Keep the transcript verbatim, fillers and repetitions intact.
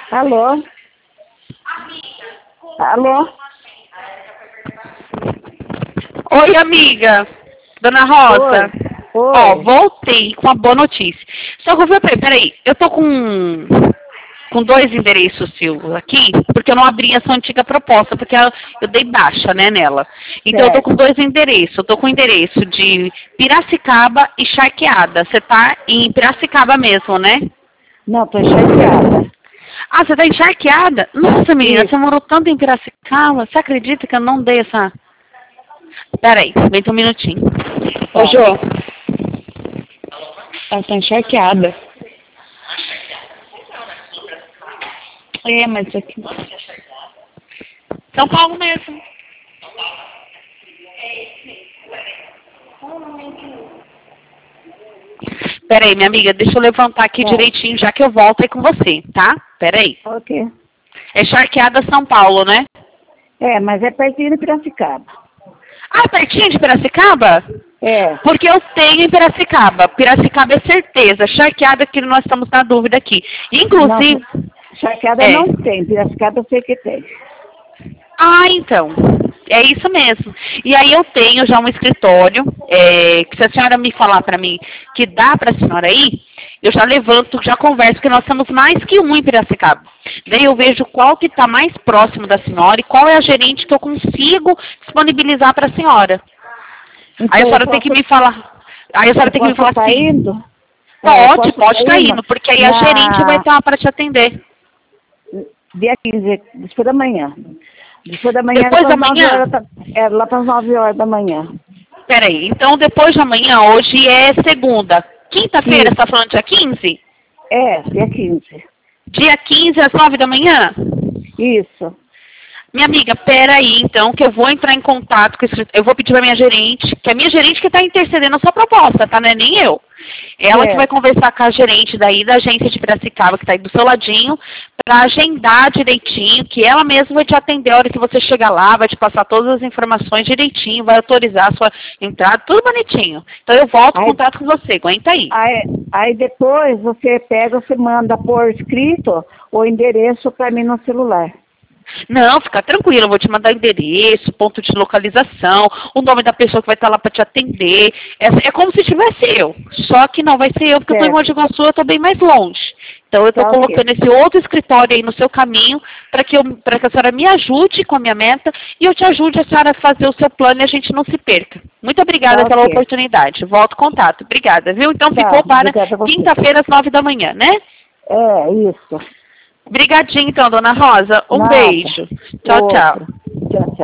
Alô? Alô? Oi, amiga. Dona Rosa. Oi. Oi. Ó, voltei com uma boa notícia. Só que eu falei, peraí, eu tô com, com dois endereços seus aqui, porque eu não abri essa antiga proposta, porque eu, eu dei baixa, né, nela. Então eu tô com dois endereços. Eu tô com o endereço de Piracicaba e Charqueada. Você tá em Piracicaba mesmo, né? Não, tô chateada. Ah, você tá encharqueada? Nossa, menina, Isso. você morou tanto em Piracicaba. Você acredita que eu não dei essa... Peraí, vem um minutinho. Tá. Ô, Jô. Ela tá encharqueada. É, mas isso aqui... São Paulo mesmo. Peraí, minha amiga, deixa eu levantar aqui Tá. direitinho, já que eu volto aí com você, tá? Peraí. Ok. É Charqueada, São Paulo, né? É, mas é pertinho de Piracicaba. Ah, pertinho de Piracicaba? É. Porque eu tenho em Piracicaba. Piracicaba é certeza. Charqueada que nós estamos na dúvida aqui. Inclusive... Não, Charqueada É. não tem. Piracicaba eu sei que tem. Ah, então. É isso mesmo. E aí eu tenho já um escritório, é, que se a senhora me falar para mim que dá para a senhora ir, eu já levanto, já converso, porque nós temos mais que um em Piracicaba. Daí eu vejo qual que está mais próximo da senhora e qual é a gerente que eu consigo disponibilizar para a senhora. Então, Aí a senhora eu tem que posso, me falar. Aí a senhora eu tem que me posso falar estar assim. indo? É, eu Pode, posso pode estar estar indo indo, porque aí a gerente vai na estar para te atender. dia quinze, depois da manhã. Depois da manhã, Depois lá da para as nove manhã? horas, da- é, lá para as nove horas da manhã. Peraí, então depois de amanhã, hoje é segunda. Quinta-feira, você Isso. está falando dia quinze? É, dia quinze. Dia quinze às nove da manhã? Isso. Minha amiga, peraí, então, que eu vou entrar em contato com esse... Eu vou pedir pra minha gerente, que é a minha gerente que está intercedendo a sua proposta, tá? Não é nem eu. Ela que vai Certo. conversar com a gerente daí da agência de Piracicaba, que está aí do seu ladinho, para agendar direitinho, que ela mesma vai te atender a hora que você chegar lá, vai te passar todas as informações direitinho, vai autorizar a sua entrada, tudo bonitinho. Então eu volto em Aí, contato com você, aguenta aí. aí, aí depois você pega, você manda por escrito o endereço para mim no celular. Não, fica tranquilo, eu vou te mandar endereço, ponto de localização, o nome da pessoa que vai estar lá para te atender. É, é como se tivesse eu, só que não vai ser eu, porque eu estou em Mogi Certo. Guaçu, eu estou bem mais longe. Então eu estou Tá ok. colocando esse outro escritório aí no seu caminho para que, eu, para que a senhora me ajude com a minha meta e eu te ajude a senhora a fazer o seu plano e a gente não se perca. Muito obrigada Tá pela ok. oportunidade. Volto contato. Obrigada, viu? Então Tá, ficou para obrigada a você. quinta-feira às nove da manhã, né? É, isso. Obrigadinho então, dona Rosa. Um Nada. beijo. Tchau, tchau. Outro. Tchau, tchau.